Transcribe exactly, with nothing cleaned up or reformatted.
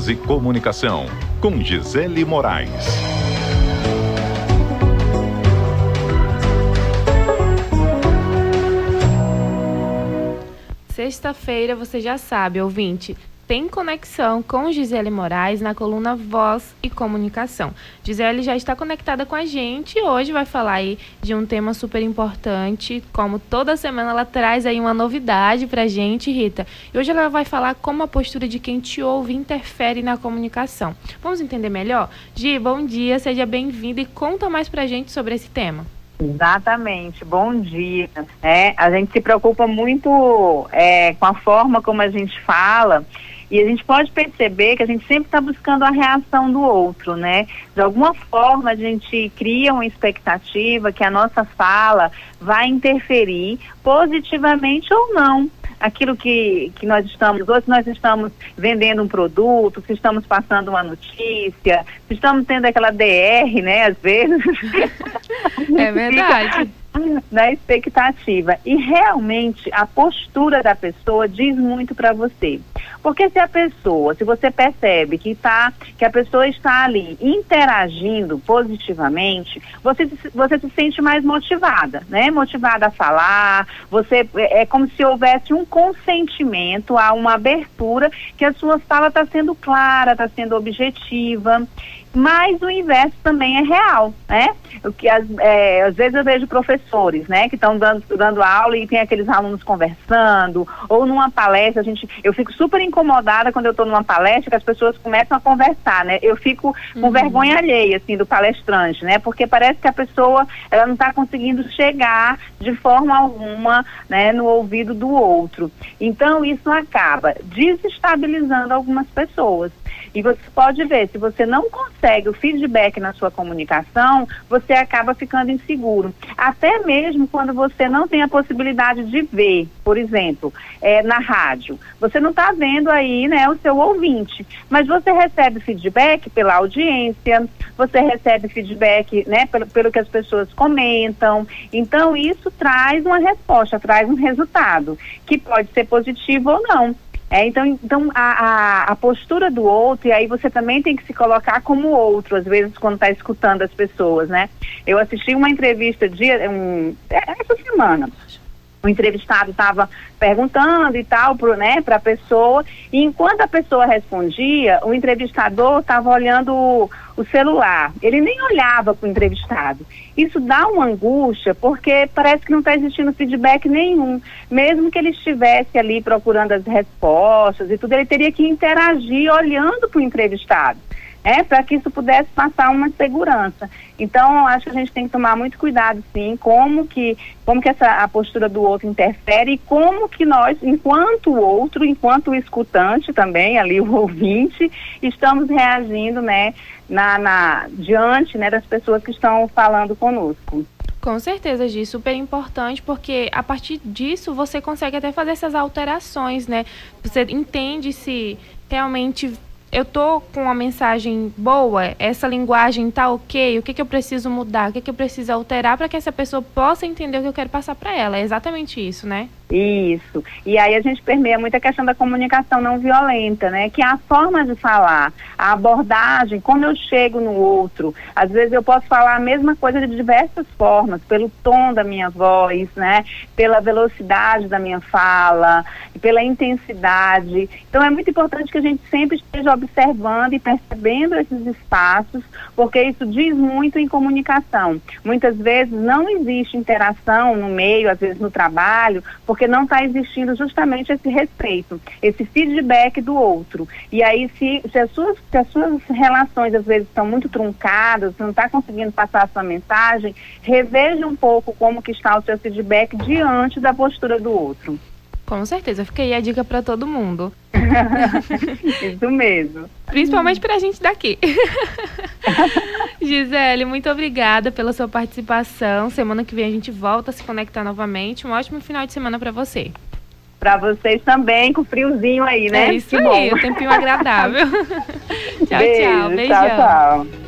e Comunicação, com Gisele Moraes. Sexta-feira, você já sabe, ouvinte, tem conexão com Gisele Moraes na coluna Voz e Comunicação. Gisele já está conectada com a gente e hoje vai falar aí de um tema super importante. Como toda semana ela traz aí uma novidade pra gente, Rita. E hoje ela vai falar como a postura de quem te ouve interfere na comunicação. Vamos entender melhor? Gi, bom dia, seja bem-vinda e conta mais pra gente sobre esse tema. Exatamente, bom dia. É, a gente se preocupa muito é, com a forma como a gente fala. E a gente pode perceber que a gente sempre está buscando a reação do outro, né? De alguma forma a gente cria uma expectativa que a nossa fala vai interferir positivamente ou não. Aquilo que, que nós estamos, ou se nós estamos vendendo um produto, se estamos passando uma notícia, se estamos tendo aquela D R, né, às vezes. É verdade. Na expectativa. E realmente a postura da pessoa diz muito para você. Porque se a pessoa, se você percebe que, tá, que a pessoa está ali interagindo positivamente, você, você se sente mais motivada, né? Motivada a falar, você, é como se houvesse um consentimento, a uma abertura, que a sua fala está sendo clara, está sendo objetiva. Mas o inverso também é real, né? O que, às, é, às vezes eu vejo professores, né, que estão dando, dando aula e tem aqueles alunos conversando, ou numa palestra, a gente, eu fico super incomodada quando eu estou numa palestra que as pessoas começam a conversar, né? Eu fico com uhum. vergonha alheia, assim, do palestrante, né? Porque parece que a pessoa, ela não está conseguindo chegar de forma alguma, né, no ouvido do outro. Então, isso acaba desestabilizando algumas pessoas. E você pode ver, se você não consegue o feedback na sua comunicação, você acaba ficando inseguro. Até mesmo quando você não tem a possibilidade de ver, por exemplo, é, na rádio. Você não está vendo aí, né, o seu ouvinte, mas você recebe feedback pela audiência, você recebe feedback, né, pelo, pelo que as pessoas comentam. Então, isso traz uma resposta, traz um resultado, que pode ser positivo ou não. É, então, então a, a, a postura do outro, e aí você também tem que se colocar como outro, às vezes, quando está escutando as pessoas, né? Eu assisti uma entrevista dia, um, essa semana. O entrevistado estava perguntando e tal, pro, né, para a pessoa, e enquanto a pessoa respondia, o entrevistador estava olhando o, o celular. Ele nem olhava para o entrevistado. Isso dá uma angústia, porque parece que não está existindo feedback nenhum. Mesmo que ele estivesse ali procurando as respostas e tudo, ele teria que interagir olhando para o entrevistado. É, para que isso pudesse passar uma segurança. Então, acho que a gente tem que tomar muito cuidado, sim, como que, como que essa, a postura do outro interfere e como que nós, enquanto o outro, enquanto o escutante também, ali o ouvinte, estamos reagindo, né, na, na, diante, né, das pessoas que estão falando conosco. Com certeza, Gi, super importante, porque a partir disso você consegue até fazer essas alterações, né? Você entende se realmente eu tô com uma mensagem boa, essa linguagem tá ok, o que que eu preciso mudar, o que que eu preciso alterar para que essa pessoa possa entender o que eu quero passar para ela. É exatamente isso, né? Isso. E aí a gente permeia muito a questão da comunicação não violenta, né? Que é a forma de falar, a abordagem, como eu chego no outro. Às vezes eu posso falar a mesma coisa de diversas formas, pelo tom da minha voz, né? Pela velocidade da minha fala, pela intensidade. Então é muito importante que a gente sempre esteja observando e percebendo esses espaços, porque isso diz muito em comunicação. Muitas vezes não existe interação no meio, às vezes no trabalho, porque não está existindo justamente esse respeito, esse feedback do outro. E aí, se, se, as suas, se as suas relações, às vezes, estão muito truncadas, você não está conseguindo passar a sua mensagem, reveja um pouco como que está o seu feedback diante da postura do outro. Com certeza, fica aí a dica para todo mundo. Isso mesmo. Principalmente para a gente daqui. Gisele, muito obrigada pela sua participação. Semana que vem a gente volta a se conectar novamente. Um ótimo final de semana para você. Para vocês também, com friozinho aí, né? É isso que aí, bom. O tempinho agradável. Tchau, Beijo, tchau. Beijão. Tchau, tchau.